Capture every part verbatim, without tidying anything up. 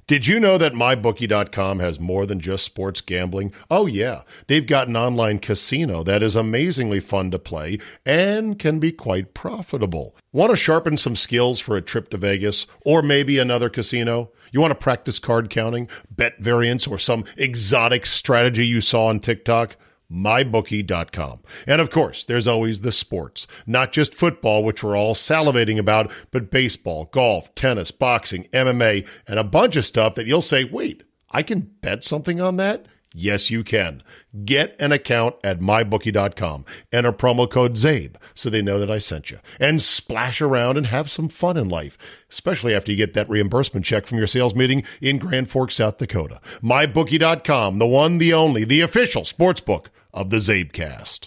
Did you know that my bookie dot com has more than just sports gambling? Oh, yeah. They've got an online casino that is amazingly fun to play and can be quite profitable. Want to sharpen some skills for a trip to Vegas or maybe another casino? You want to practice card counting, bet variance, or some exotic strategy you saw on TikTok? my bookie dot com. And of course, there's always the sports, not just football, which we're all salivating about, but baseball, golf, tennis, boxing, M M A, and a bunch of stuff that you'll say, wait, I can bet something on that? Yes, you can. Get an account at my bookie dot com. Enter promo code ZABE so they know that I sent you. And splash around and have some fun in life, especially after you get that reimbursement check from your sales meeting in Grand Forks, South Dakota. my bookie dot com, the one, the only, the official sportsbook of the ZabeCast.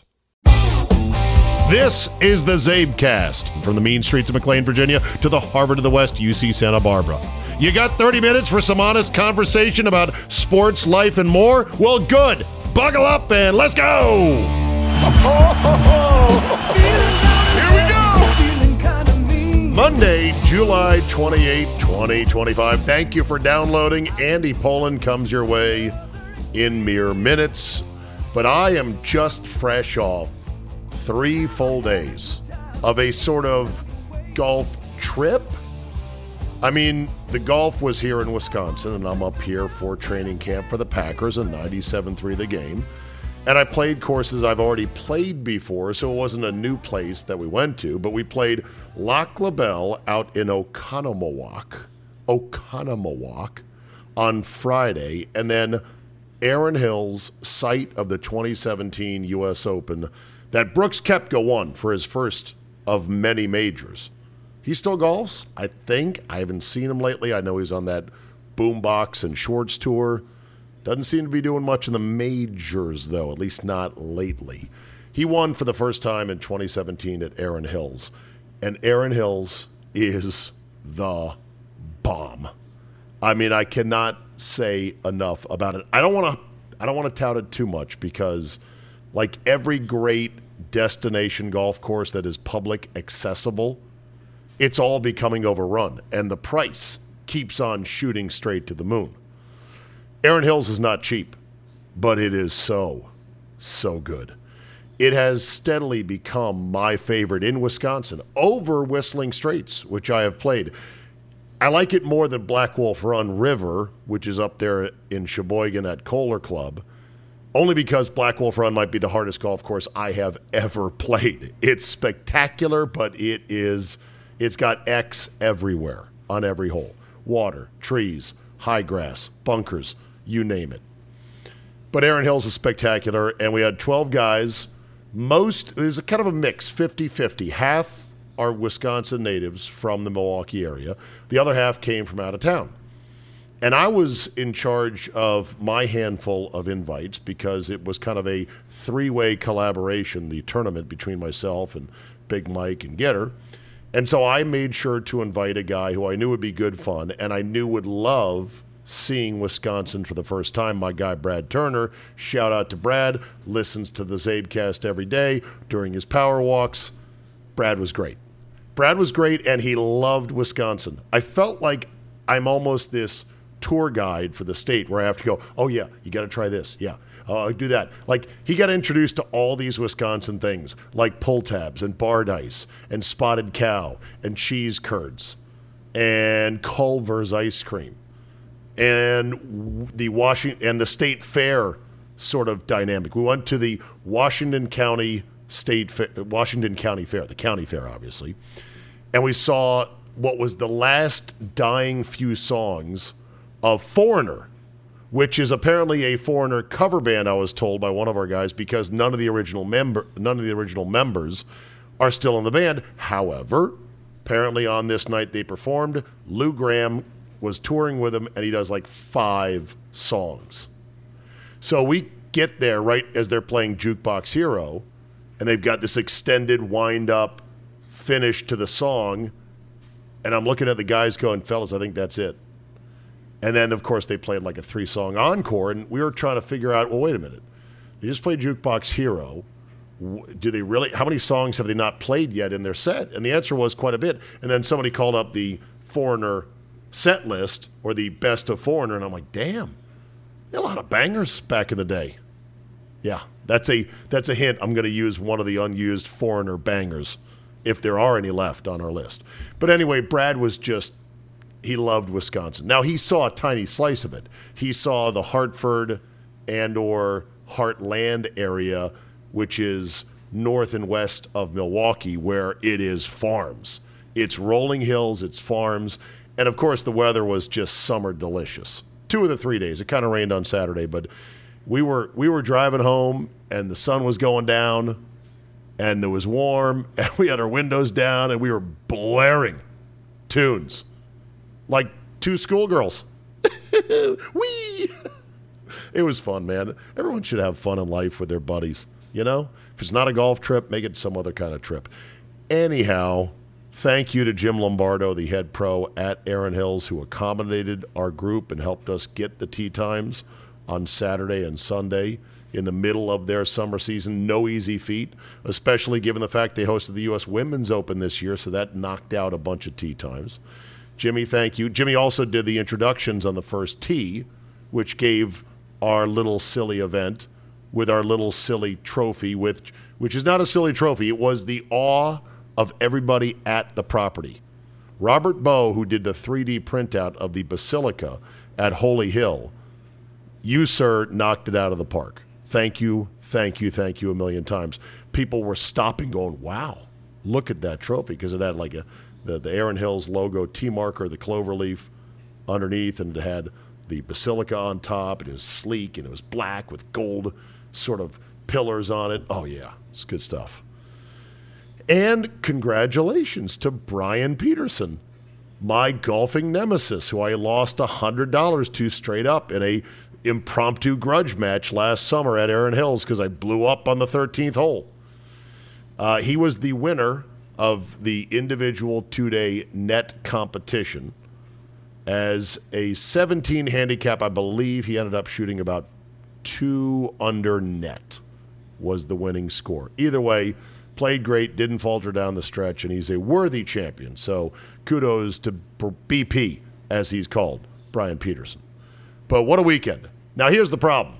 This is the ZabeCast, from the mean streets of McLean, Virginia, to the Harvard of the West, U C Santa Barbara. You got thirty minutes for some honest conversation about sports, life, and more? Well, good. Buckle up and let's go! Here we go! Monday, July twenty-eighth, twenty twenty-five. Thank you for downloading. Andy Pollin comes your way in mere minutes. But I am just fresh off three full days of a sort of golf trip. I mean, the golf was here in Wisconsin, and I'm up here for training camp for the Packers in ninety-seven three The Game. And I played courses I've already played before, so it wasn't a new place that we went to, but we played Lac La Belle out in Oconomowoc, Oconomowoc on Friday, and then Erin Hills, site of the twenty seventeen U S Open that Brooks Koepka won for his first of many majors. He still golfs, I think. I haven't seen him lately. I know he's on that Boombox and Shorts tour. Doesn't seem to be doing much in the majors, though, at least not lately. He won for the first time in twenty seventeen at Erin Hills. And Erin Hills is the bomb. I mean, I cannot say enough about it. I don't want to I don't want to tout it too much because like every great destination golf course that is public accessible, it's all becoming overrun and the price keeps on shooting straight to the moon. Erin Hills is not cheap, but it is so so good. It has steadily become my favorite in Wisconsin over Whistling Straits, which I have played. I like it more than Black Wolf Run River, which is up there in Sheboygan at Kohler Club, only because Black Wolf Run might be the hardest golf course I have ever played. It's spectacular, but it is, it's got X everywhere on every hole. Water, trees, high grass, bunkers, you name it. But Erin Hills was spectacular, and we had twelve guys. Most, it was a kind of a mix, fifty-fifty. Half are Wisconsin natives from the Milwaukee area. The other half came from out of town. And I was in charge of my handful of invites because it was kind of a three-way collaboration, the tournament between myself and Big Mike and Getter. And so I made sure to invite a guy who I knew would be good fun and I knew would love seeing Wisconsin for the first time, my guy Brad Turner. Shout out to Brad, listens to the ZabeCast every day during his power walks. Brad was great. Brad was great, and he loved Wisconsin. I felt like I'm almost this tour guide for the state where I have to go, oh, yeah, you got to try this. Yeah, uh, do that. Like, he got introduced to all these Wisconsin things, like pull tabs and bar dice and spotted cow and cheese curds and Culver's ice cream and the Washington and the state fair sort of dynamic. We went to the Washington County State Fair, Washington County Fair, the county fair, obviously. And we saw what was the last dying few songs of Foreigner, which is apparently a Foreigner cover band, I was told by one of our guys, because none of the original member, none of the original members are still in the band. However, apparently on this night they performed. Lou Gramm was touring with them, and he does like five songs. So we get there right as they're playing Jukebox Hero, and they've got this extended wind-up finish to the song, and I'm looking at the guys going, fellas, I think that's it. And then, of course, they played like a three-song encore, and we were trying to figure out, well, wait a minute. They just played Jukebox Hero. Do they really, how many songs have they not played yet in their set? And the answer was quite a bit. And then somebody called up the Foreigner set list or the best of Foreigner, and I'm like, damn, there are a lot of bangers back in the day. Yeah, that's a that's a hint. I'm going to use one of the unused Foreigner bangers if there are any left on our list. But anyway, Brad was just, he loved Wisconsin. Now, he saw a tiny slice of it. He saw the Hartford and or Heartland area, which is north and west of Milwaukee, where it is farms. It's rolling hills, it's farms, and of course the weather was just summer delicious. Two of the three days. It kind of rained on Saturday, but we were we were driving home and the sun was going down and it was warm and we had our windows down and we were blaring tunes like two schoolgirls. Whee! It was fun, man. Everyone should have fun in life with their buddies, you know? If it's not a golf trip, make it some other kind of trip. Anyhow, thank you to Jim Lombardo, the head pro at Erin Hills, who accommodated our group and helped us get the tee times on Saturday and Sunday in the middle of their summer season. No easy feat, especially given the fact they hosted the U S Women's Open this year, so that knocked out a bunch of tee times. Jimmy, thank you. Jimmy also did the introductions on the first tee, which gave our little silly event with our little silly trophy, with, which is not a silly trophy. It was the awe of everybody at the property. Robert Bowe, who did the three D printout of the Basilica at Holy Hill, you, sir, knocked it out of the park. Thank you, thank you, thank you a million times. People were stopping going, wow, look at that trophy, because it had like a the, the Erin Hills logo tee marker, the clover leaf underneath, and it had the Basilica on top, and it was sleek, and it was black with gold sort of pillars on it. Oh, yeah, it's good stuff. And congratulations to Brian Peterson, my golfing nemesis, who I lost one hundred dollars to straight up in a impromptu grudge match last summer at Erin Hills because I blew up on the thirteenth hole. Uh, he was the winner of the individual two-day net competition. As a seventeen handicap, I believe he ended up shooting about two under net was the winning score. Either way, played great, didn't falter down the stretch, and he's a worthy champion. So kudos to B P, as he's called, Brian Peterson. But what a weekend. Now, here's the problem.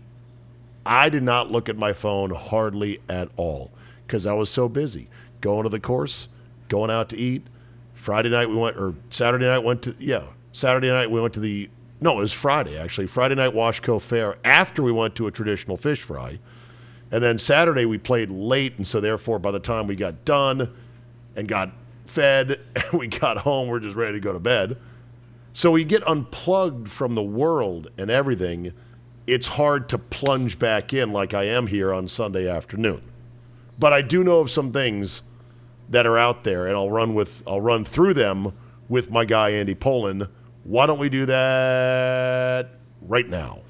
I did not look at my phone hardly at all because I was so busy going to the course, going out to eat. Friday night we went, or Saturday night went to, yeah, Saturday night we went to the, no, it was Friday actually. Friday night Washco Fair after we went to a traditional fish fry. And then Saturday we played late, and so therefore by the time we got done and got fed and we got home, we're just ready to go to bed. So we get unplugged from the world and everything. It's hard to plunge back in like I am here on Sunday afternoon. But I do know of some things that are out there, and I'll run with I'll run through them with my guy Andy Pollin. Why don't we do that right now?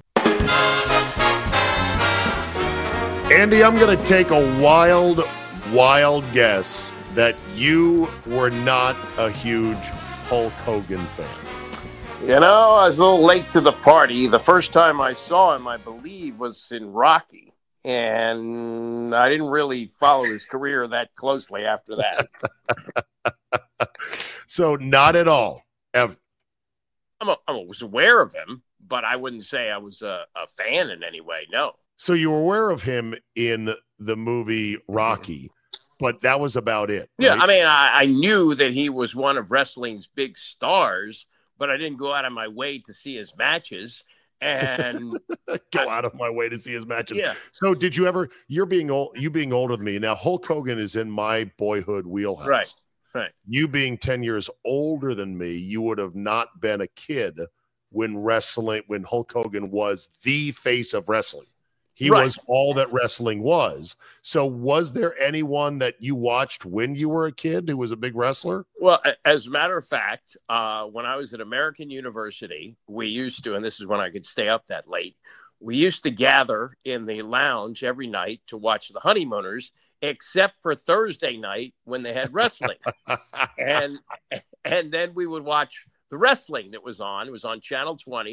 Andy, I'm going to take a wild, wild guess that you were not a huge Hulk Hogan fan. You know, I was a little late to the party. The first time I saw him, I believe, was in Rocky. And I didn't really follow his career that closely after that. So not at all. Ever. I'm a, I was aware of him, but I wouldn't say I was a, a fan in any way, no. So you were aware of him in the movie Rocky, mm-hmm. but that was about it. Right? Yeah, I mean, I, I knew that he was one of wrestling's big stars, but I didn't go out of my way to see his matches. And go out of my way to see his matches. Yeah. So did you ever, you're being old, you being older than me. Now, Hulk Hogan is in my boyhood wheelhouse. Right. Right. You being ten years older than me, you would have not been a kid when wrestling, when Hulk Hogan was the face of wrestling. He right. was all that wrestling was. So was there anyone that you watched when you were a kid who was a big wrestler? Well, as a matter of fact, uh, when I was at American University, we used to, and this is when I could stay up that late, we used to gather in the lounge every night to watch the Honeymooners, except for Thursday night when they had wrestling. and and then we would watch the wrestling that was on. It was on Channel twenty.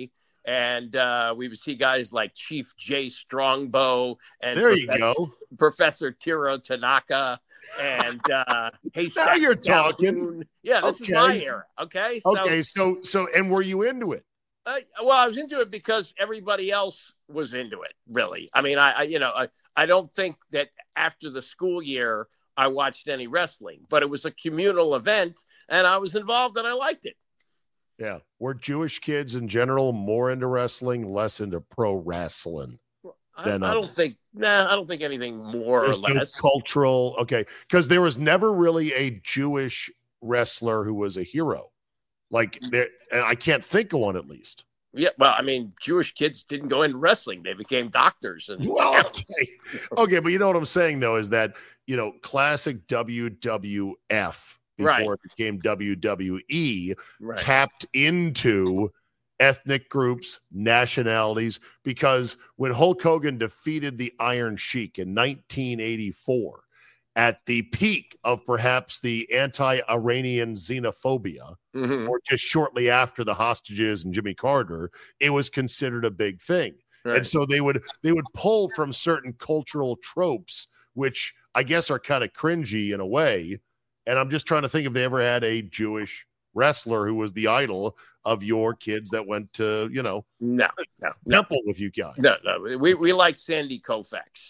And uh, we would see guys like Chief Jay Strongbow and there Professor, you go. Professor Tiro Tanaka and uh, hey, Now you're talking. Yeah, this okay. is my era. Okay. So, okay. So, so, and were you into it? Uh, well, I was into it because everybody else was into it. Really. I mean, I, I you know, I, I don't think that after the school year I watched any wrestling, but it was a communal event, and I was involved, and I liked it. Yeah. Were Jewish kids in general more into wrestling, less into pro wrestling? I, I don't think, nah, I don't think anything more There's or less. No cultural, okay. Because there was never really a Jewish wrestler who was a hero. Like, there, and I can't think of one at least. Yeah, well, I mean, Jewish kids didn't go into wrestling. They became doctors. And well, okay. okay, but you know what I'm saying, though, is that, you know, classic W W F before right. it became W W E right. tapped into ethnic groups, nationalities, because when Hulk Hogan defeated the Iron Sheik in nineteen eighty-four, at the peak of perhaps the anti-Iranian xenophobia, mm-hmm. or just shortly after the hostages and Jimmy Carter, it was considered a big thing. Right. And so they would they would pull from certain cultural tropes, which I guess are kind of cringy in a way. And I'm just trying to think if they ever had a Jewish wrestler who was the idol of your kids that went to, you know, no, no, temple no. with you guys. No, no, we we like Sandy Koufax.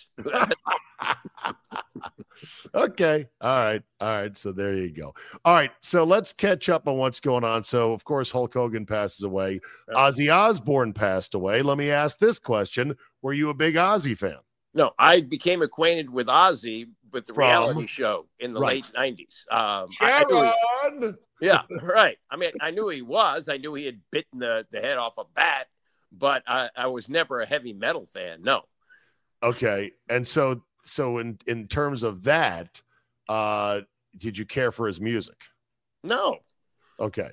Okay, all right, all right. So there you go. All right, so let's catch up on what's going on. So of course Hulk Hogan passes away. Ozzy Osbourne passed away. Let me ask this question: were you a big Ozzy fan? No, I became acquainted with Ozzy with the From? reality show in the Right. late nineties. Um, Sharon! I, I knew he, yeah, right. I mean, I knew he was. I knew he had bitten the, the head off a bat, but I, I was never a heavy metal fan. No. Okay, and so so in in terms of that, uh, did you care for his music? No. Okay.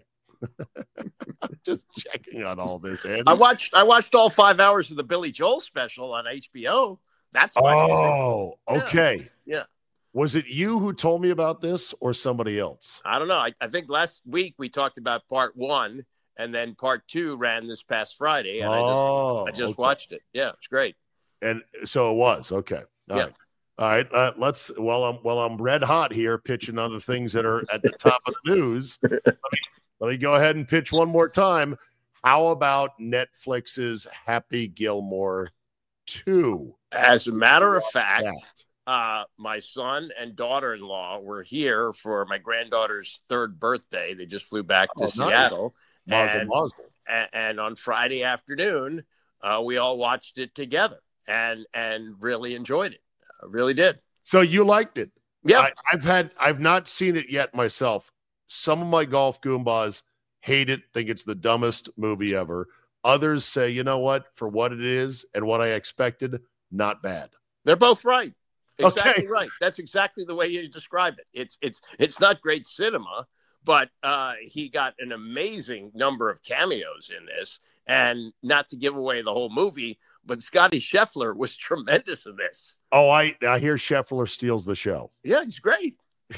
Just checking on all this, Andy. I watched I watched all five hours of the Billy Joel special on H B O. That's my oh, favorite. okay. Yeah. yeah. Was it you who told me about this or somebody else? I don't know. I, I think last week we talked about part one, and then part two ran this past Friday, and oh, I just, I just okay. watched it. Yeah, it's great. And so it was okay. All yeah. right. All right. Uh, let's. Well, I'm well. I'm red hot here, pitching on the things that are at the top of the news. Let me, let me go ahead and pitch one more time. How about Netflix's Happy Gilmore two? As a matter of fact, uh, my son and daughter-in-law were here for my granddaughter's third birthday. They just flew back to oh, Seattle. Nice. And, mazel, mazel. and, and on Friday afternoon, uh, we all watched it together and and really enjoyed it. I really did. So you liked it? Yeah. I, I've had. I've not seen it yet myself. Some of my golf goombas hate it, think it's the dumbest movie ever. Others say, you know what, for what it is and what I expected, not bad. They're both right. Exactly okay. right. That's exactly the way you describe it. It's it's it's not great cinema, but uh, he got an amazing number of cameos in this. And not to give away the whole movie, but Scotty Scheffler was tremendous in this. Oh, I, I hear Scheffler steals the show. Yeah, he's great.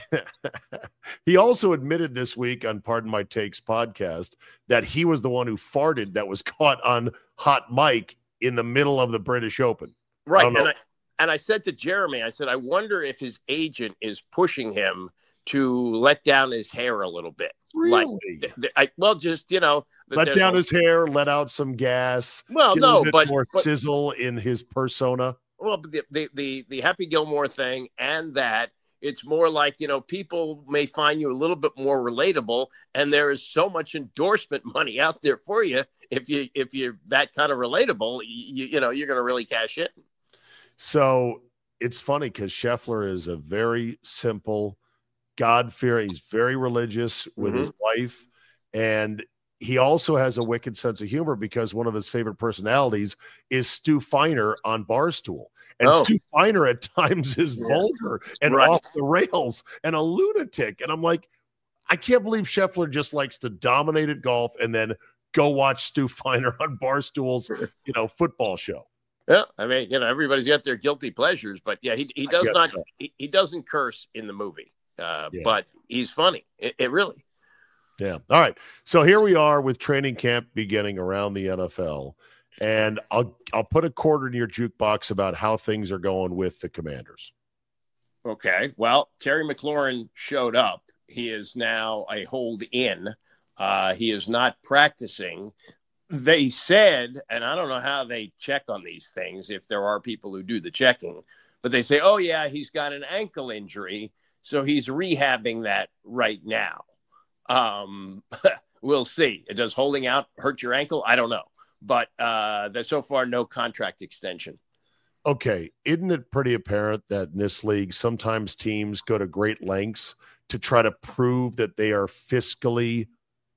He also admitted this week on Pardon My Takes podcast that he was the one who farted that was caught on hot mic in the middle of the British Open. Right. I and, I, and I said to Jeremy, I said, I wonder if his agent is pushing him to let down his hair a little bit. Really? Like, th- th- I, well, just, you know. Let down a, his hair, let out some gas. Well, get no, a bit but. more but, sizzle in his persona. Well, the, the, the, the Happy Gilmore thing and that, it's more like, you know, people may find you a little bit more relatable, and there is so much endorsement money out there for you. If you if you're that kind of relatable, you, you know, you're going to really cash in. So it's funny because Scheffler is a very simple, God-fearing. He's very religious with mm-hmm. his wife, and he also has a wicked sense of humor because one of his favorite personalities is Stu Feiner on Barstool. And oh. Stu Feiner at times is yeah. vulgar and right. off the rails and a lunatic. And I'm like, I can't believe Scheffler just likes to dominate at golf and then go watch Stu Feiner on Barstool's, you know, football show. Yeah, I mean, you know, everybody's got their guilty pleasures, but yeah, he he does not so. he, he doesn't curse in the movie, uh, yeah. but he's funny. It, it really. Yeah. All right. So here we are with training camp beginning around the N F L. And I'll I'll put a quarter in your jukebox about how things are going with the Commanders. Okay. Well, Terry McLaurin showed up. He is now a hold in. Uh, he is not practicing. They said, and I don't know how they check on these things, if there are people who do the checking, but they say, oh, yeah, he's got an ankle injury, so he's rehabbing that right now. Um, we'll see. Does holding out hurt your ankle? I don't know. But uh, there's so far no contract extension. Okay. Isn't it pretty apparent that in this league, sometimes teams go to great lengths to try to prove that they are fiscally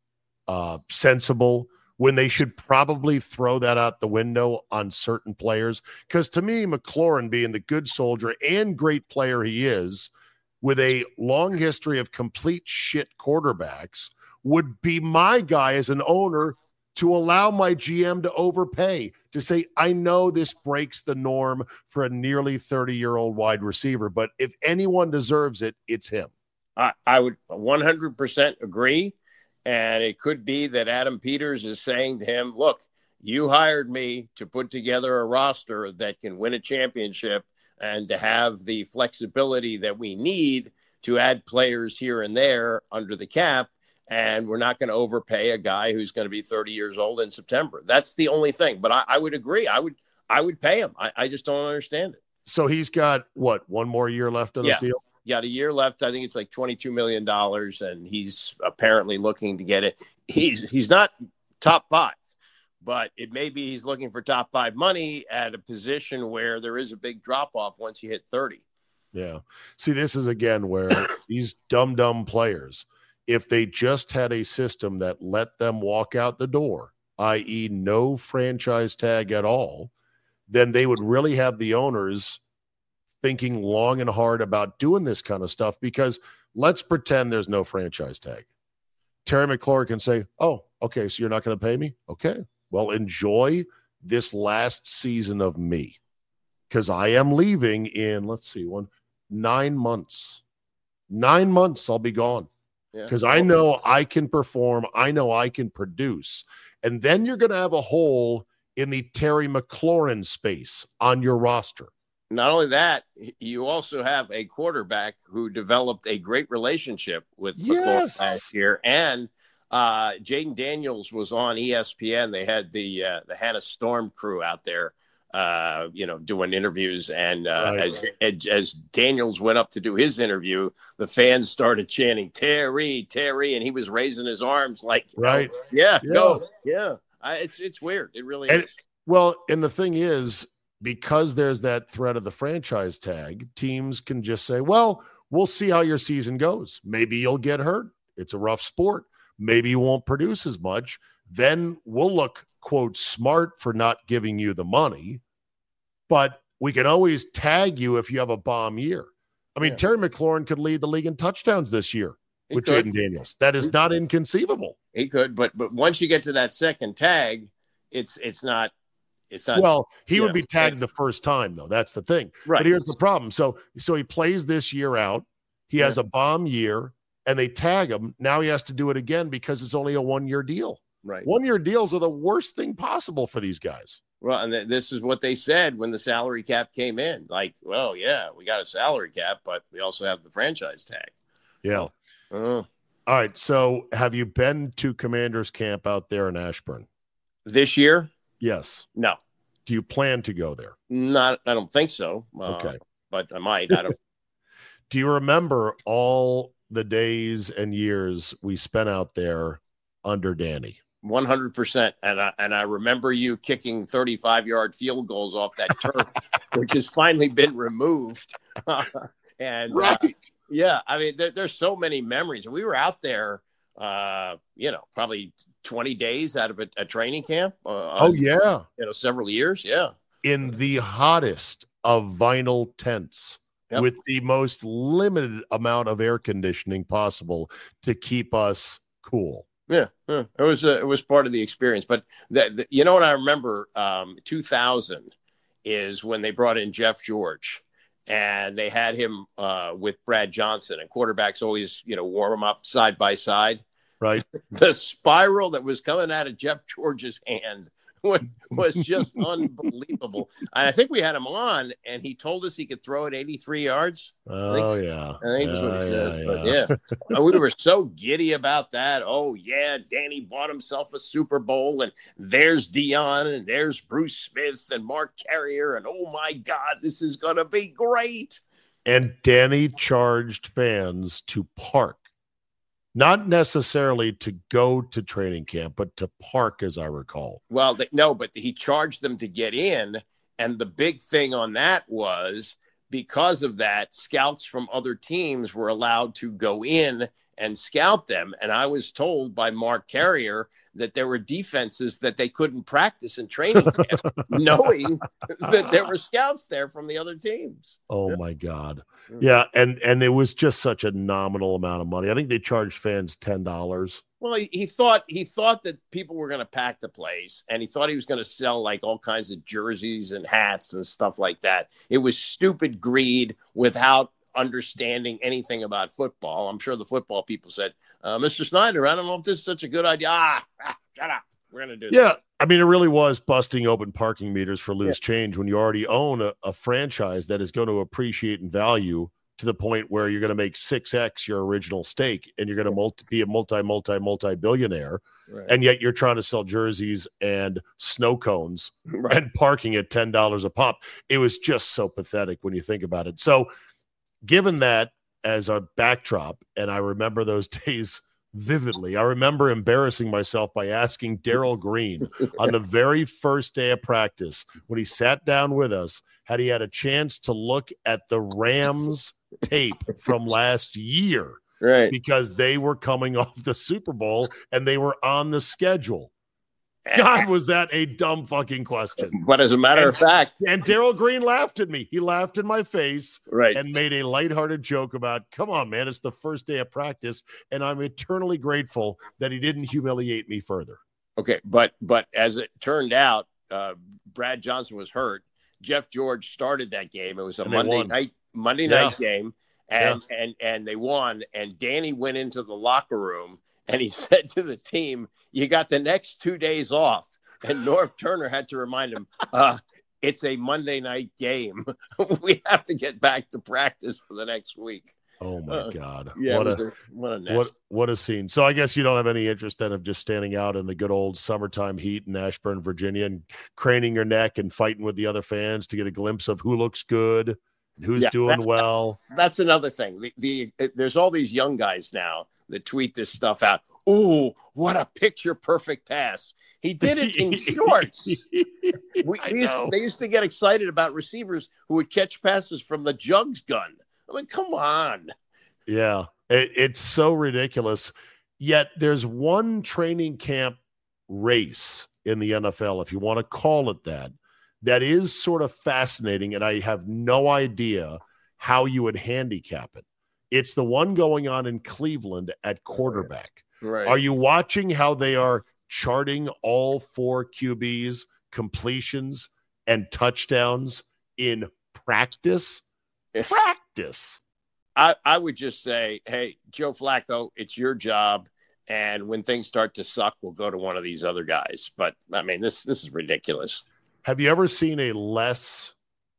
uh, sensible when they should probably throw that out the window on certain players? Because to me, McLaurin, being the good soldier and great player he is, with a long history of complete shit quarterbacks, would be my guy as an owner to allow my G M to overpay, to say, I know this breaks the norm for a nearly thirty-year-old wide receiver, but if anyone deserves it, it's him. I, I would one hundred percent agree. And it could be that Adam Peters is saying to him, look, you hired me to put together a roster that can win a championship and to have the flexibility that we need to add players here and there under the cap. And we're not going to overpay a guy who's going to be thirty years old in September. That's the only thing. But I, I would agree. I would I would pay him. I, I just don't understand it. So he's got, what, one more year left on yeah. his deal? Got a year left. I think it's like twenty-two million dollars, and he's apparently looking to get it. He's he's not top five, but it may be he's looking for top five money at a position where there is a big drop off once you hit thirty. Yeah. See, this is again where these dumb, dumb players, if they just had a system that let them walk out the door, that is no franchise tag at all, then they would really have the owners thinking long and hard about doing this kind of stuff, because let's pretend there's no franchise tag. Terry McLaurin can say, oh, okay, so you're not going to pay me? Okay, well, enjoy this last season of me, because I am leaving in, let's see, one, nine months. Nine months I'll be gone, because yeah. I know I can perform. I know I can produce. And then you're going to have a hole in the Terry McLaurin space on your roster. Not only that, you also have a quarterback who developed a great relationship with yes. McLaurin last year. And uh, Jaden Daniels was on E S P N. They had the uh, the Hannah Storm crew out there, uh, you know, doing interviews. And uh, right. as, as, as Daniels went up to do his interview, the fans started chanting, Terry, Terry, and he was raising his arms like, right. Oh, yeah, yeah, go. Yeah. I, it's, it's weird. It really and, is. Well, and the thing is, because there's that threat of the franchise tag, teams can just say, well, we'll see how your season goes. Maybe you'll get hurt. It's a rough sport. Maybe you won't produce as much. Then we'll look, quote, smart for not giving you the money. But we can always tag you if you have a bomb year. I mean, yeah. Terry McLaurin could lead the league in touchdowns this year he with Jaden Daniels. That is not inconceivable. He could, but but once you get to that second tag, it's it's not It's not, well, he would know, be tagged the first time, though. That's the thing. Right. But here's the problem. So, so he plays this year out. He yeah. has a bomb year, and they tag him. Now he has to do it again because it's only a one-year deal. Right. One-year deals are the worst thing possible for these guys. Well, and th- this is what they said when the salary cap came in. Like, well, yeah, we got a salary cap, but we also have the franchise tag. Yeah. Uh, All right. So have you been to Commanders camp out there in Ashburn? This year? Yes. No. Do you plan to go there? Not, I don't think so. Uh, okay. But I might. I don't. Do you remember all the days and years we spent out there under Danny? one hundred percent. And I, and I remember you kicking thirty-five yard field goals off that turf, which has finally been removed. and right. Uh, yeah, I mean, there, there's so many memories. We were out there. Uh, you know, probably twenty days out of a, a training camp. Uh, oh, yeah. You know, several years. Yeah. In the hottest of vinyl tents yep. with the most limited amount of air conditioning possible to keep us cool. Yeah. yeah. It was, uh, it was part of the experience. But the, the, you know what I remember? Um, two thousand is when they brought in Jeff George. And they had him uh, with Brad Johnson, and quarterbacks always, you know, warm them up side by side. right? The spiral that was coming out of Jeff George's hand was, was just unbelievable. And I think we had him on, and he told us he could throw it eighty-three yards. Oh, I think, yeah. I think yeah, that's what he said. yeah, But yeah. yeah, we were so giddy about that. Oh, yeah, Danny bought himself a Super Bowl, and there's Dion, and there's Bruce Smith, and Mark Carrier, and oh, my God, this is going to be great. And Danny charged fans to park. Not necessarily to go to training camp, but to park, as I recall. Well, they, no, but he charged them to get in. And the big thing on that was because of that, scouts from other teams were allowed to go in and scout them. And I was told by Mark Carrier that there were defenses that they couldn't practice in training camp, knowing that there were scouts there from the other teams. Oh, my God. Yeah, and and it was just such a nominal amount of money. I think they charged fans ten dollars. Well, he, he thought he thought that people were going to pack the place, and he thought he was going to sell like all kinds of jerseys and hats and stuff like that. It was stupid greed without understanding anything about football. I'm sure the football people said, uh, Mister Snyder, I don't know if this is such a good idea. Ah, ah shut up. We're going to do this. Yeah, I mean, it really was busting open parking meters for loose yeah. change when you already own a, a franchise that is going to appreciate in value to the point where you're going to make six X your original stake and you're going to multi- be a multi, multi, multi-billionaire. Right. And yet you're trying to sell jerseys and snow cones right. and parking at ten dollars a pop. It was just so pathetic when you think about it. So given that as a backdrop, and I remember those days vividly, I remember embarrassing myself by asking Darrell Green on the very first day of practice when he sat down with us, had he had a chance to look at the Rams tape from last year, right? Because they were coming off the Super Bowl and they were on the schedule. God, was that a dumb fucking question. But as a matter and, of fact. And Darrell Green laughed at me. He laughed in my face right. and made a lighthearted joke about, come on, man, it's the first day of practice, and I'm eternally grateful that he didn't humiliate me further. Okay, but but as it turned out, uh, Brad Johnson was hurt. Jeff George started that game. It was a and Monday night Monday yeah. night game, and, yeah. and and they won. And Danny went into the locker room and he said to the team, you got the next two days off. And Norv Turner had to remind him, uh, it's a Monday night game. We have to get back to practice for the next week. Oh, my uh, God. Yeah, what, a, a, what a what, what a scene. So I guess you don't have any interest then of just standing out in the good old summertime heat in Ashburn, Virginia, and craning your neck and fighting with the other fans to get a glimpse of who looks good and who's yeah, doing that, well. That's another thing. The, the There's all these young guys now that tweet this stuff out. Ooh, what a picture perfect pass. He did it in shorts. we, we used, they used to get excited about receivers who would catch passes from the jugs gun. I mean, come on. Yeah, it, it's so ridiculous. Yet there's one training camp race in the N F L, if you want to call it that, that is sort of fascinating, and I have no idea how you would handicap it. It's the one going on in Cleveland at quarterback. Right. Are you watching how they are charting all four Q Bs, completions, and touchdowns in practice? Practice. I, I would just say, hey, Joe Flacco, it's your job. And when things start to suck, we'll go to one of these other guys. But, I mean, this this is ridiculous. Have you ever seen a less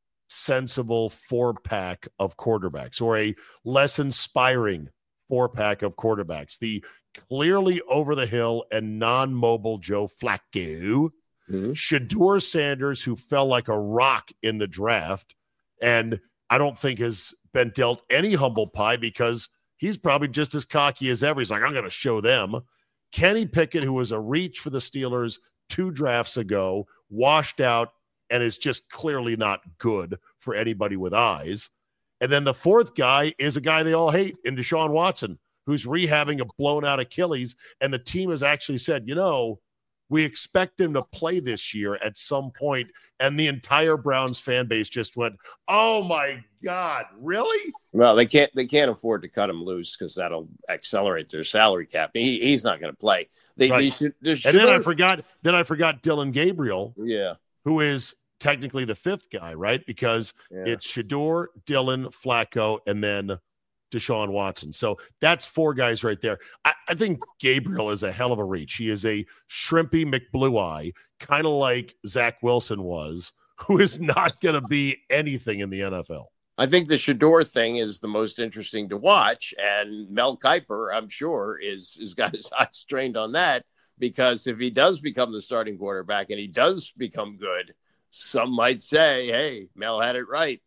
sensible four-pack of quarterbacks or a less inspiring four-pack of quarterbacks? The clearly over-the-hill and non-mobile Joe Flacco, mm-hmm. Shedeur Sanders, who fell like a rock in the draft, and I don't think has been dealt any humble pie because he's probably just as cocky as ever. He's like, I'm going to show them. Kenny Pickett, who was a reach for the Steelers two drafts ago, washed out and is just clearly not good for anybody with eyes. And then the fourth guy is a guy they all hate in Deshaun Watson, who's rehabbing a blown-out Achilles, and the team has actually said, you know, we expect him to play this year at some point, and the entire Browns fan base just went, oh, my God, really? Well, they can't they can't afford to cut him loose because that'll accelerate their salary cap. He, he's not going to play. They, right. they should, they should and then I forgot then I forgot Dylan Gabriel, yeah, who is technically the fifth guy, right? Because yeah. it's Shedeur, Dylan, Flacco, and then Deshaun Watson. So that's four guys right there. I, I think Gabriel is a hell of a reach. He is a shrimpy McBlue-eye, kind of like Zach Wilson was, who is not going to be anything in the N F L. I think the Shedeur thing is the most interesting to watch, and Mel Kiper, I'm sure, is is got his eyes trained on that, because if he does become the starting quarterback and he does become good, some might say, hey, Mel had it right.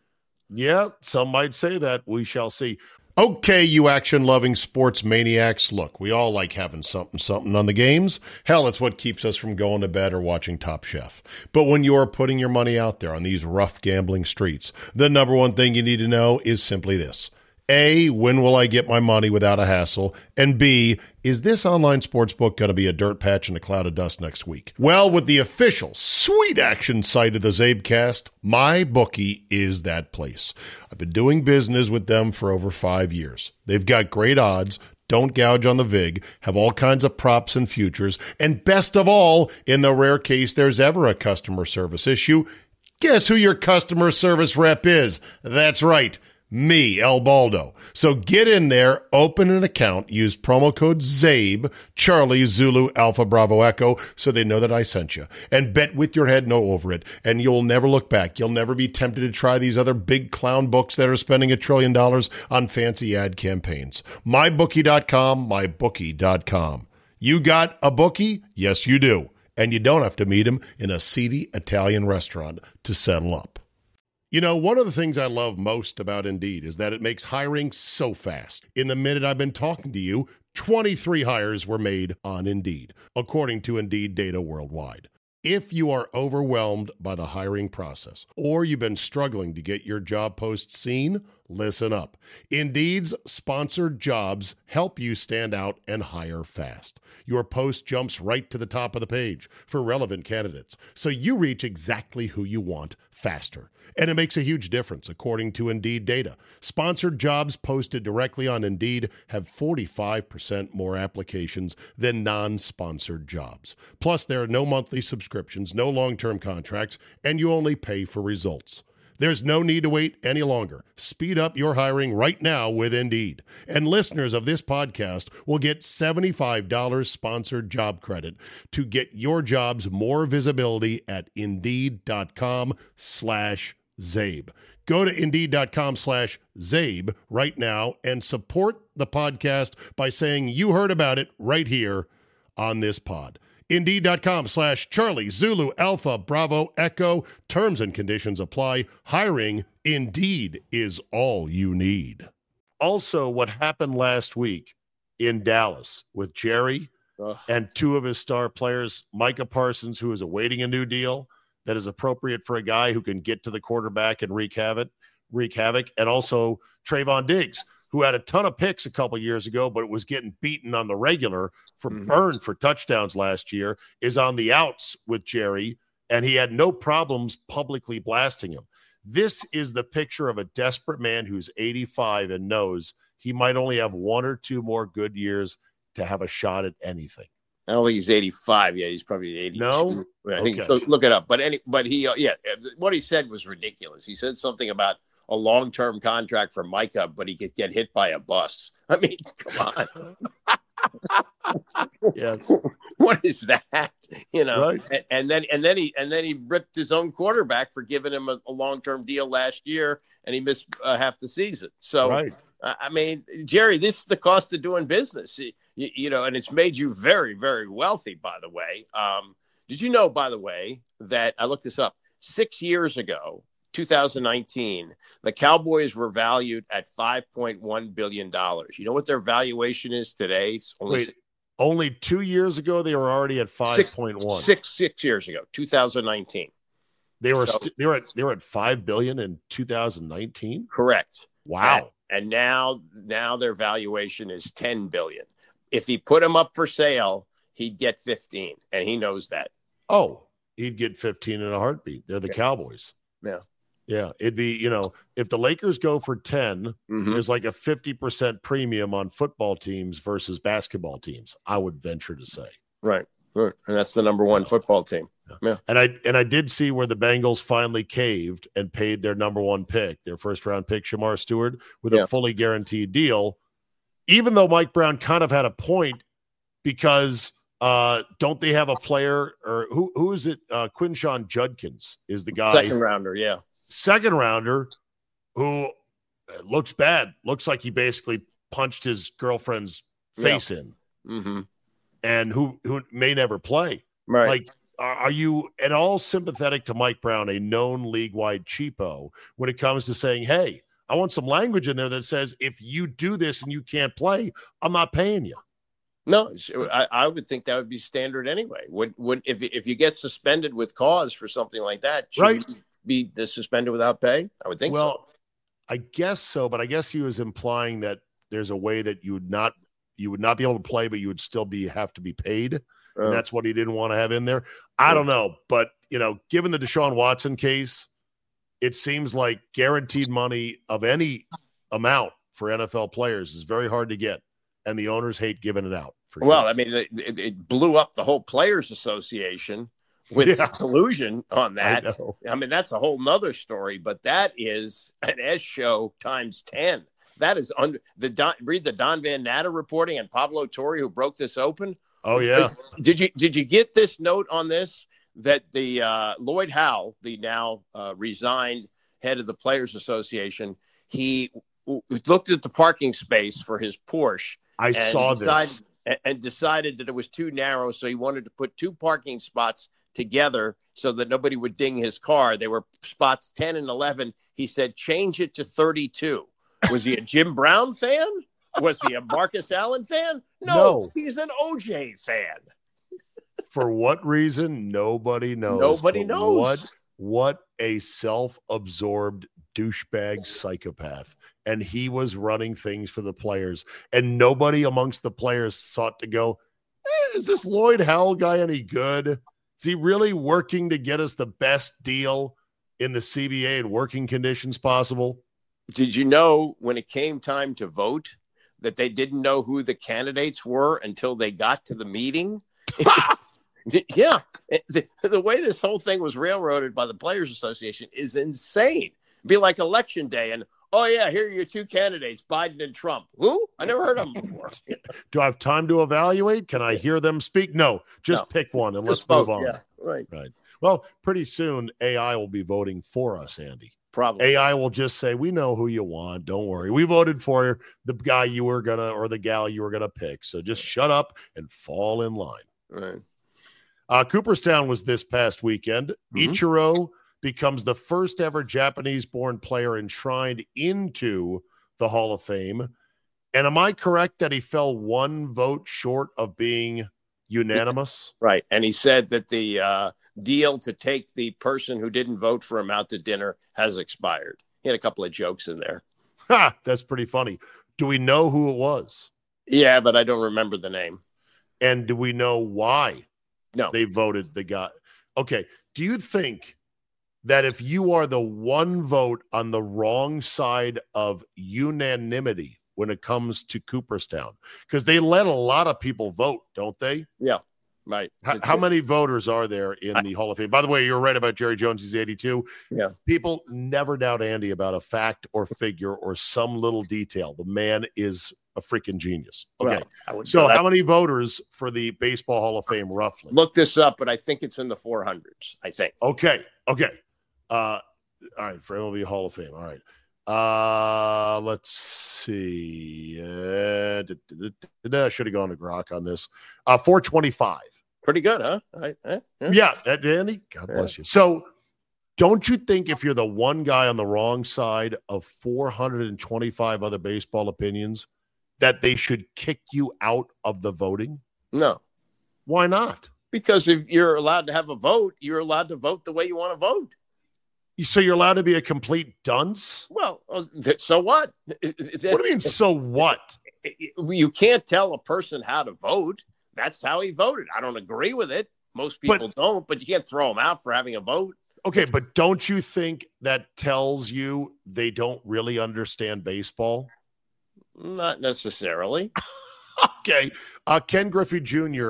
Yeah, some might say that. We shall see. Okay, you action-loving sports maniacs. Look, we all like having something, something on the games. Hell, it's what keeps us from going to bed or watching Top Chef. But when you're putting your money out there on these rough gambling streets, the number one thing you need to know is simply this. A, when will I get my money without a hassle? And B, is this online sportsbook going to be a dirt patch and a cloud of dust next week? Well, with the official sweet action site of the Zabecast, MyBookie is that place. I've been doing business with them for over five years. They've got great odds, don't gouge on the vig, have all kinds of props and futures, and best of all, in the rare case there's ever a customer service issue, guess who your customer service rep is? That's right. Me, El Baldo. So get in there, open an account, use promo code ZABE, Charlie, Zulu, Alpha, Bravo, Echo, so they know that I sent you. And bet with your head no over it, and you'll never look back. You'll never be tempted to try these other big clown books that are spending a trillion dollars on fancy ad campaigns. my bookie dot com, my bookie dot com. You got a bookie? Yes, you do. And you don't have to meet him in a seedy Italian restaurant to settle up. You know, one of the things I love most about Indeed is that it makes hiring so fast. In the minute I've been talking to you, twenty-three hires were made on Indeed, according to Indeed data worldwide. If you are overwhelmed by the hiring process, or you've been struggling to get your job post seen, listen up. Indeed's sponsored jobs help you stand out and hire fast. Your post jumps right to the top of the page for relevant candidates, so you reach exactly who you want faster. And it makes a huge difference, according to Indeed data. Sponsored jobs posted directly on Indeed have forty-five percent more applications than non-sponsored jobs. Plus, there are no monthly subscriptions, no long-term contracts, and you only pay for results. There's no need to wait any longer. Speed up your hiring right now with Indeed. And listeners of this podcast will get seventy-five dollars sponsored job credit to get your jobs more visibility at Indeed.com slash Zabe. Go to Indeed.com slash Zabe right now and support the podcast by saying you heard about it right here on this pod. Indeed.com slash Charlie, Zulu, Alpha, Bravo, Echo. Terms and conditions apply. Hiring, Indeed, is all you need. Also, what happened last week in Dallas with Jerry Ugh. and two of his star players, Micah Parsons, who is awaiting a new deal that is appropriate for a guy who can get to the quarterback and wreak havoc, wreak havoc, and also Trayvon Diggs, who had a ton of picks a couple years ago, but was getting beaten on the regular for mm-hmm. burn for touchdowns last year, is on the outs with Jerry, and he had no problems publicly blasting him. This is the picture of a desperate man who's eighty-five and knows he might only have one or two more good years to have a shot at anything. I don't think he's eighty-five yet. He's probably eighty. No, I think okay. so, look it up. But any, but he, uh, yeah, what he said was ridiculous. He said something about a long-term contract for Micah, but he could get hit by a bus. I mean, come on. Yes. What is that? You know, right. and, and then and then he and then he ripped his own quarterback for giving him a, a long-term deal last year, and he missed uh, half the season. So, right. uh, I mean, Jerry, this is the cost of doing business. You, you know, and it's made you very, very wealthy. By the way, um, did you know? By the way, that I looked this up six years ago. two thousand nineteen, the Cowboys were valued at five point one billion dollars. You know what their valuation is today? It's only Wait, six, only two years ago, they were already at five point one. Six, six years ago, two thousand nineteen. They were So- st- they were at they were at five billion in two thousand nineteen. Correct. Wow. And, and now, now their valuation is ten billion. If he put them up for sale, he'd get fifteen, and he knows that. Oh, he'd get fifteen in a heartbeat. They're the Yeah. Cowboys. Yeah. Yeah, it'd be, you know, if the Lakers go for ten, Mhm. there's like a fifty percent premium on football teams versus basketball teams, I would venture to say. Right. Right. And that's the number one football team. Yeah. yeah. And I and I did see where the Bengals finally caved and paid their number one pick, their first round pick, Shamar Stewart, with Yeah. a fully guaranteed deal. Even though Mike Brown kind of had a point, because uh, don't they have a player, or who who is it? Uh, Quinshawn Judkins is the guy, Second rounder, yeah, second rounder, who looks bad. Looks like he basically punched his girlfriend's face yeah. in, mm-hmm. and who who may never play. Right? Like, are you at all sympathetic to Mike Brown, a known league-wide cheapo, when it comes to saying, "Hey, I want some language in there that says if you do this and you can't play, I'm not paying you." No, I, I would think that would be standard anyway. Would would if if you get suspended with cause for something like that, should right? you be suspended without pay? I would think well, so. I guess so, but I guess he was implying that there's a way that you would not you would not be able to play, but you would still be have to be paid, uh, and that's what he didn't want to have in there. I yeah. don't know, but you know, given the Deshaun Watson case, it seems like guaranteed money of any amount for N F L players is very hard to get, and the owners hate giving it out. For well, sure. I mean, it, it blew up the whole Players Association with Yeah. collusion on that. I know. I mean, that's a whole nother story, but that is an S show times ten. That is under the Don, read the Don Van Natta reporting and Pablo Torre who broke this open. Oh yeah. Did you did you get this note on this that the uh, Lloyd Howe, the now uh, resigned head of the Players Association, he w- looked at the parking space for his Porsche. I saw decided, this. and decided that it was too narrow, so he wanted to put two parking spots together so that nobody would ding his car. They were spots ten and eleven. He said, change it to thirty-two. Was he a Jim Brown fan? Was he a Marcus Allen fan? No, No. He's an O J fan. For what reason? Nobody knows. Nobody But knows. What, what a self-absorbed douchebag psychopath. And he was running things for the players. And nobody amongst the players sought to go, eh, is this Lloyd Howell guy any good? Is he really working to get us the best deal in the C B A and working conditions possible? Did you know when it came time to vote that they didn't know who the candidates were until they got to the meeting? Yeah. The, the way this whole thing was railroaded by the Players Association is insane. It'd be like election day and, oh, yeah, here are your two candidates, Biden and Trump. Who? I never heard of them before. Do I have time to evaluate? Can I hear them speak? No, just No. pick one and Just let's move vote. on. Yeah, right. Right. Well, pretty soon A I will be voting for us, Andy. Probably. A I will just say, we know who you want. Don't worry. We voted for the guy you were going to, or the gal you were going to pick. So just shut up and fall in line. Right. Uh, Cooperstown was this past weekend. Mhm. Ichiro becomes the first ever Japanese-born player enshrined into the Hall of Fame. And am I correct that he fell one vote short of being unanimous? Right. And he said that the uh, deal to take the person who didn't vote for him out to dinner has expired. He had a couple of jokes in there. Ha! That's pretty funny. Do we know who it was? Yeah, but I don't remember the name. And do we know why No. they voted the guy? Okay. Do you think that if you are the one vote on the wrong side of unanimity when it comes to Cooperstown, because they let a lot of people vote, don't they? Yeah. Right. How, It's how good. many voters are there in I- the Hall of Fame? By the way, you're right about Jerry Jones. He's eighty-two. Yeah. People never doubt Andy about a fact or figure or some little detail. The man is a freaking genius. Okay. Well, I would So I how many voters for the Baseball Hall of Fame, roughly? look this up, but I think it's in the four hundreds. I think. Okay. Okay. Uh, all right. For M L B Hall of Fame. All right. Uh, let's see. Uh, I should have gone to Grok on this. Uh, four twenty-five. Pretty good, huh? I, eh, eh. Yeah, that, Andy. God bless you. So, don't you think if you're the one guy on the wrong side of four hundred twenty-five other baseball opinions, that they should kick you out of the voting? No, Why not? because if you're allowed to have a vote, you're allowed to vote the way you want to vote. So you're allowed to be a complete dunce? Well, uh, th- so what? What do you mean, so what? You can't tell a person how to vote. That's how he voted. I don't agree with it. Most people But- don't, but you can't throw them out for having a vote. Okay, but don't you think that tells you they don't really understand baseball? Not necessarily. Okay. Uh, Ken Griffey Junior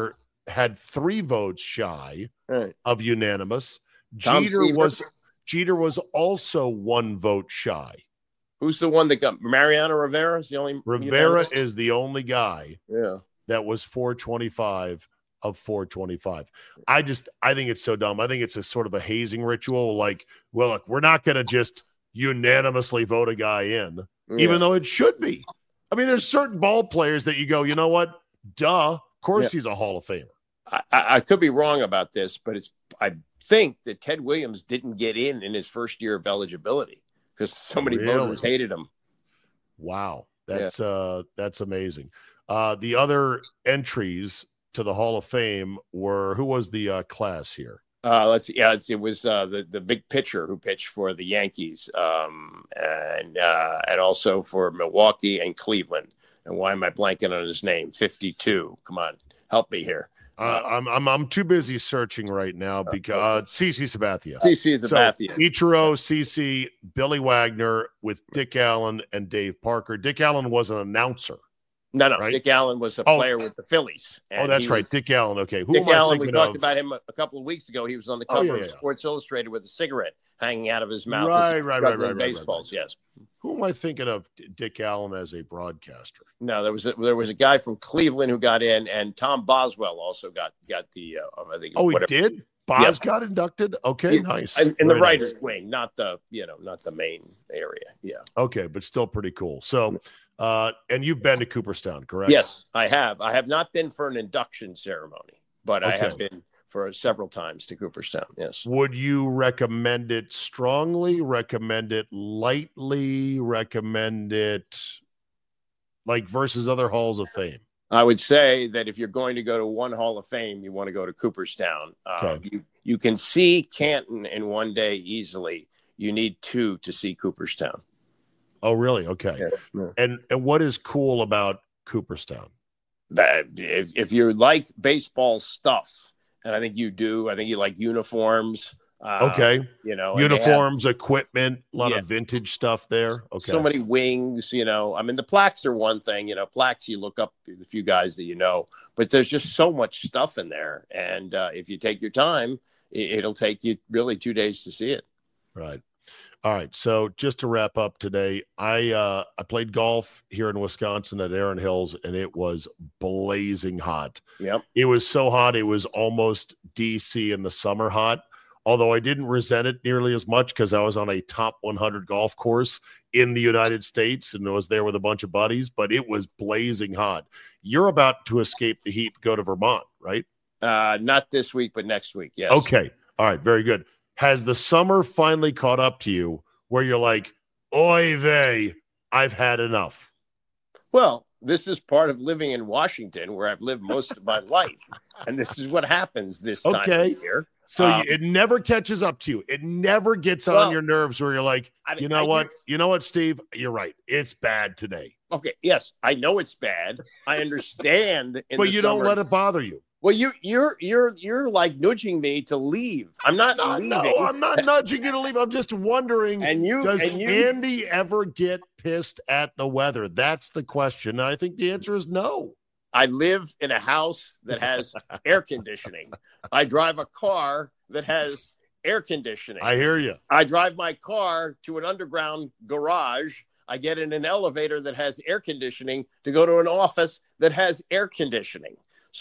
had three votes shy Right. of unanimous. Tom Jeter Seaver? was Jeter was also one vote shy. Who's the one that got Mariano Rivera? Is the only Rivera unanimous? is the only guy Yeah. that was four twenty-five of four twenty-five. I just, I think it's so dumb. I think it's a sort of a hazing ritual. Like, well, look, we're not going to just unanimously vote a guy in, Yeah. even though it should be. I mean, there's certain ball players that you go, you know what? Duh. Of course Yeah. he's a Hall of Famer. I, I could be wrong about this, but it's I think that Ted Williams didn't get in in his first year of eligibility because so many Really? voters hated him. Wow. That's, uh, that's amazing. Uh, the other entries to the Hall of Fame were, who was the uh, class here? Uh, let's see. Yeah, it's, it was uh, the the big pitcher who pitched for the Yankees, um, and uh, and also for Milwaukee and Cleveland. And why am I blanking on his name? fifty-two. Come on, help me here. Uh, I'm I'm I'm too busy searching right now because uh, CeCe Sabathia. CeCe So, Sabathia. Ichiro, CeCe, Billy Wagner with Dick Allen and Dave Parker. Dick Allen was an announcer. No, no. right? Dick Allen was a Oh. player with the Phillies. Oh, and that's he right. was- Dick Allen. Okay. Who Dick am I Allen, we thinking talked of? about him a, a couple of weeks ago. He was on the Oh, cover yeah, of yeah. Sports Illustrated with a cigarette hanging out of his mouth. Right, as he right, was right, juggling right, right, right, baseballs. Yes. Who am I thinking of? D- Dick Allen as a broadcaster. No, there was a, there was a guy from Cleveland who got in, and Tom Boswell also got got the. Uh, I think. Oh, he whatever. did? Boz Yeah. got inducted? Okay, Yeah. nice. In, in the Very writers' nice. wing, not the you know, not the main area. Yeah. Okay, but still pretty cool. So, uh, and you've been to Cooperstown, correct? Yes, I have. I have not been for an induction ceremony, but I have Okay. been for several times to Cooperstown. Yes. Would you recommend it strongly, recommend it lightly, recommend it like versus other halls of fame? I would say that if you're going to go to one Hall of Fame, you want to go to Cooperstown. Uh, Okay. you, you can see Canton in one day easily. You need two to see Cooperstown. Oh, really? Okay. Yeah, yeah. And and what is cool about Cooperstown? That if, if you like baseball stuff, and I think you do, I think you like uniforms. Uh, Okay. You know, and they have Uniforms, equipment, a lot Yeah. of vintage stuff there. Okay. so many wings, you know. I mean, the plaques are one thing, you know, plaques, you look up the few guys that you know, but there's just so much stuff in there. And uh, if you take your time, it, it'll take you really two days to see it. Right. All right. So just to wrap up today, I uh, I played golf here in Wisconsin at Erin Hills, and it was blazing hot. Yep. It was so hot, it was almost D C in the summer hot. Although I didn't resent it nearly as much because I was on a top one hundred golf course in the United States and I was there with a bunch of buddies, but it was blazing hot. You're about to escape the heat, go to Vermont, right? Uh, not this week, but next week. Yes. Okay. All right. Very good. Has the summer finally caught up to you where you're like, oy vey, I've had enough? Well, this is part of living in Washington where I've lived most of my life. And this is what happens this time Okay. of year. So Um, you, it never catches up to you. It never gets on Well, your nerves where you're like, I mean, you know I what? hear- You know what, Steve? You're right. It's bad today. Okay. Yes, I know it's bad. I understand. In But the you don't summer let it bother you. Well, you you're you're you're like nudging me to leave. I'm not No, leaving. no, I'm not nudging you to leave. I'm just wondering, And you does and you Andy ever get pissed at the weather? That's the question. And I think the answer is no. I live in a house that has air conditioning. I drive a car that has air conditioning. I hear you. I drive my car to an underground garage. I get in an elevator that has air conditioning to go to an office that has air conditioning.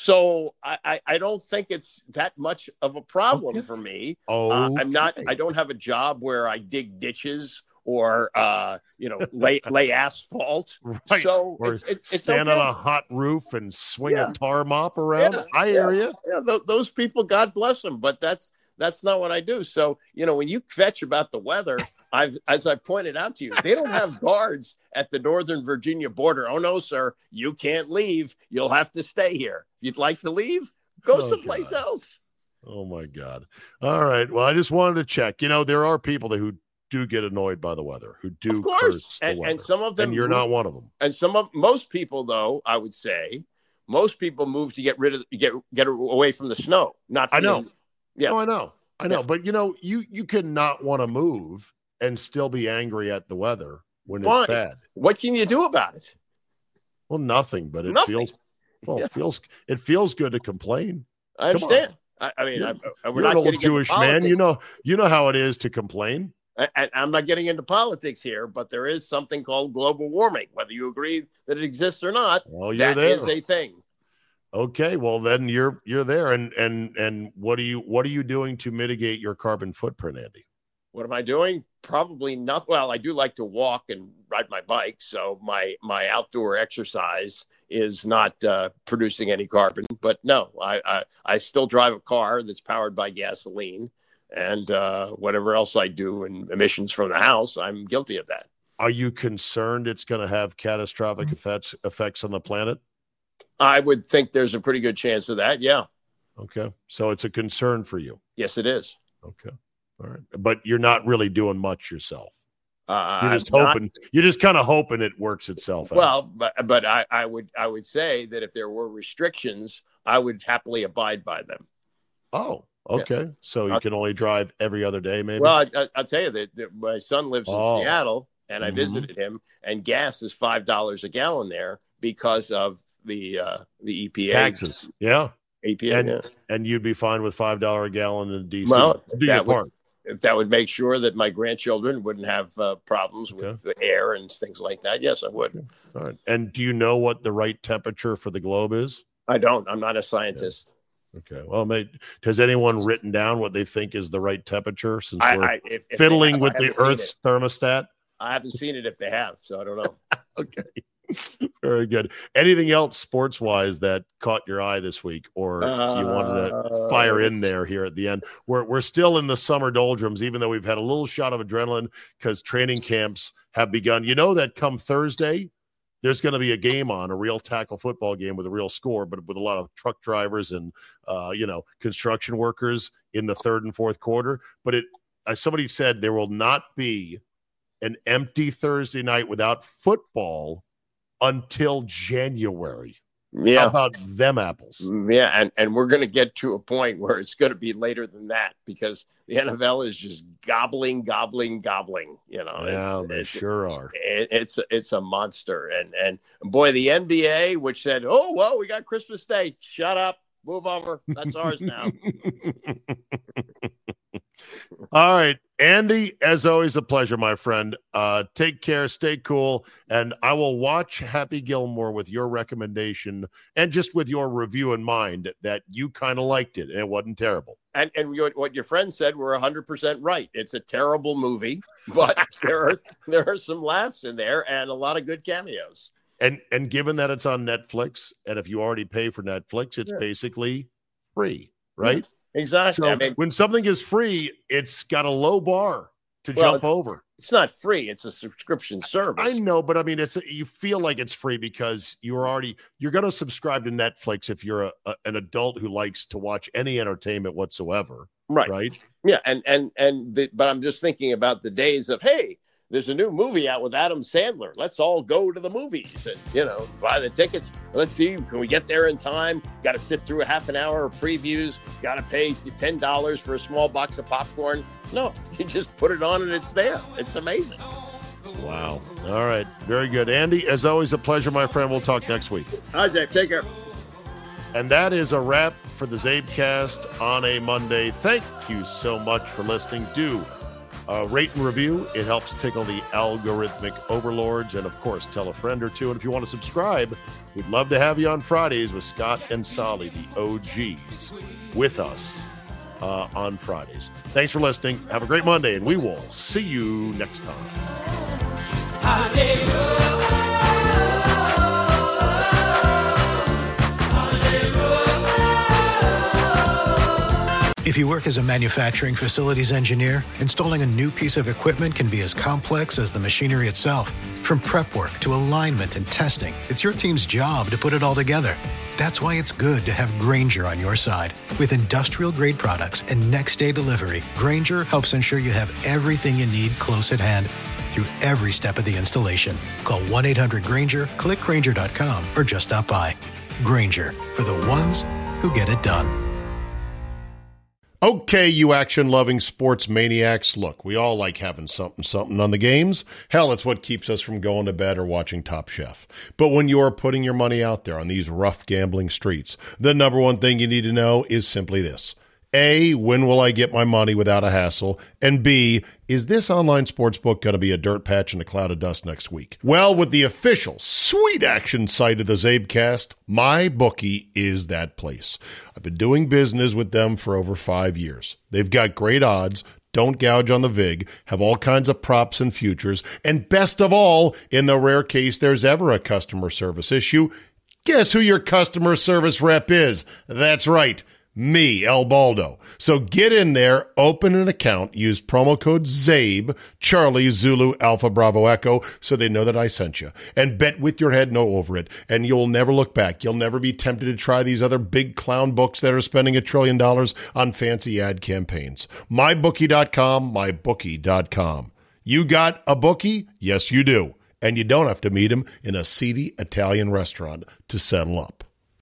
So I, I, I don't think it's that much of a problem Okay. for me. Oh, Uh, I'm not. I don't have a job where I dig ditches or uh, you know lay lay asphalt. right. So or it's it's, it's stand okay. on a hot roof and swing Yeah. a tar mop around. Yeah, I hear yeah. you. Yeah, th- those people, God bless them, but that's that's not what I do. So you know, when you fetch about the weather, I've as I pointed out to you, they don't have guards at the Northern Virginia border. Oh no, sir, you can't leave. You'll have to stay here. If you'd like to leave, go Oh, someplace God. else. Oh my God. All right. Well, I just wanted to check. You know, there are people that who do get annoyed by the weather, who do Of course, curse the and, weather. and some of them, and you're move- not one of them. And some of most people, though, I would say, most people move to get rid of get get away from the snow. Not from I know. The, yeah. Oh, I know. I know. Yeah. But you know, you you cannot want to move and still be angry at the weather when Why? it's bad. What can you do about it? Well, nothing, but it Nothing. feels well, Yeah. it feels it feels good to complain. I understand. I, I mean, I, I, we're You're not an old getting Jewish into man. politics. You know, you know how it is to complain. And I'm not getting into politics here, but there is something called global warming. Whether you agree that it exists or not, well, you're that there. is a thing. Okay, well then you're you're there. And and and what are you what are you doing to mitigate your carbon footprint, Andy? What am I doing? Probably nothing. Well, I do like to walk and ride my bike, so my my outdoor exercise is not uh, producing any carbon. But no, I, I I still drive a car that's powered by gasoline. And uh, whatever else I do in emissions from the house, I'm guilty of that. Are you concerned it's going to have catastrophic effects effects on the planet? I would think there's a pretty good chance of that. Yeah. Okay. So it's a concern for you. Yes, it is. Okay. All right. But you're not really doing much yourself. Uh, you're just I'm hoping. Not, you're just kind of hoping it works itself out. Well, but but I, I would I would say that if there were restrictions, I would happily abide by them. Oh. Okay, yeah. So you can only drive every other day, maybe? Well, I, I, I'll tell you that, that my son lives in oh. Seattle, and I mm-hmm. visited him, and gas is five dollars a gallon there because of the uh, the E P A. Taxes, yeah. E P A, and, yeah. and you'd be fine with five dollars a gallon in D C. Well, that would, if that would make sure that my grandchildren wouldn't have uh, problems okay. with the air and things like that, yes, I would. Okay. All right. And do you know what the right temperature for the globe is? I don't. I'm not a scientist. Yeah. Okay. Well, mate, has anyone written down what they think is the right temperature since I, we're I, if, if fiddling have, with the Earth's thermostat? I haven't seen it if they have, so I don't know. Okay. Very good. Anything else sports-wise that caught your eye this week or uh, you wanted to fire in there here at the end? We're, we're still in the summer doldrums, even though we've had a little shot of adrenaline because training camps have begun. You know that come Thursday, there's going to be a game on, a real tackle football game with a real score, but with a lot of truck drivers and, uh, you know, construction workers in the third and fourth quarter. But it, as somebody said, there will not be an empty Thursday night without football until January. Yeah. How about them apples? Yeah, and, and we're going to get to a point where it's going to be later than that because the N F L is just gobbling, gobbling, gobbling. You know, yeah, it's, they it's, sure are. It, it's it's a monster, and and boy, the N B A, which said, "Oh well, we got Christmas Day." Shut up, move over. That's ours now. All right, Andy, as always, a pleasure, my friend. Uh, take care, stay cool, and I will watch Happy Gilmore with your recommendation and just with your review in mind that you kind of liked it and it wasn't terrible. And and what your friend said, we're one hundred percent right. It's a terrible movie, but there are there are some laughs in there and a lot of good cameos. And and given that it's on Netflix, and if you already pay for Netflix, it's yeah. basically free, right? Yeah. Exactly. So I mean, when something is free, it's got a low bar to well, jump over. It's not free; it's a subscription service. I know, but I mean, it's you feel like it's free because you're already you're going to subscribe to Netflix if you're a, a, an adult who likes to watch any entertainment whatsoever. Right. Right. Yeah. And and and the, but I'm just thinking about the days of hey. There's a new movie out with Adam Sandler. Let's all go to the movies and, you know, buy the tickets. Let's see, can we get there in time? Got to sit through a half an hour of previews. Got to pay ten dollars for a small box of popcorn. No, you just put it on and it's there. It's amazing. Wow. All right. Very good. Andy, as always, a pleasure, my friend. We'll talk next week. All right, Dave. Take care. And that is a wrap for the Zabecast on a Monday. Thank you so much for listening. Do Uh, rate and review. It helps tickle the algorithmic overlords. And, of course, tell a friend or two. And if you want to subscribe, we'd love to have you on Fridays with Scott and Solly, the O Gs, with us uh, on Fridays. Thanks for listening. Have a great Monday, and we will see you next time. If you work as a manufacturing facilities engineer, installing a new piece of equipment can be as complex as the machinery itself. From prep work to alignment and testing, it's your team's job to put it all together. That's why it's good to have Grainger on your side. With industrial-grade products and next-day delivery, Grainger helps ensure you have everything you need close at hand through every step of the installation. Call one eight hundred Grainger, click Grainger dot com, or just stop by. Grainger, for the ones who get it done. Okay, you action-loving sports maniacs, look, we all like having something-something on the games. Hell, it's what keeps us from going to bed or watching Top Chef. But when you're putting your money out there on these rough gambling streets, the number one thing you need to know is simply this. A, when will I get my money without a hassle? And B, is this online sportsbook going to be a dirt patch and a cloud of dust next week? Well, with the official sweet action site of the Zabecast, MyBookie is that place. I've been doing business with them for over five years. They've got great odds, don't gouge on the vig, have all kinds of props and futures, and best of all, in the rare case there's ever a customer service issue, guess who your customer service rep is? That's right. Me, El Baldo. So get in there, open an account, use promo code ZABE, Charlie, Zulu, Alpha, Bravo, Echo, so they know that I sent you. And bet with your head no over it, and you'll never look back. You'll never be tempted to try these other big clown books that are spending a trillion dollars on fancy ad campaigns. my bookie dot com, my bookie dot com. You got a bookie? Yes, you do. And you don't have to meet him in a seedy Italian restaurant to settle up.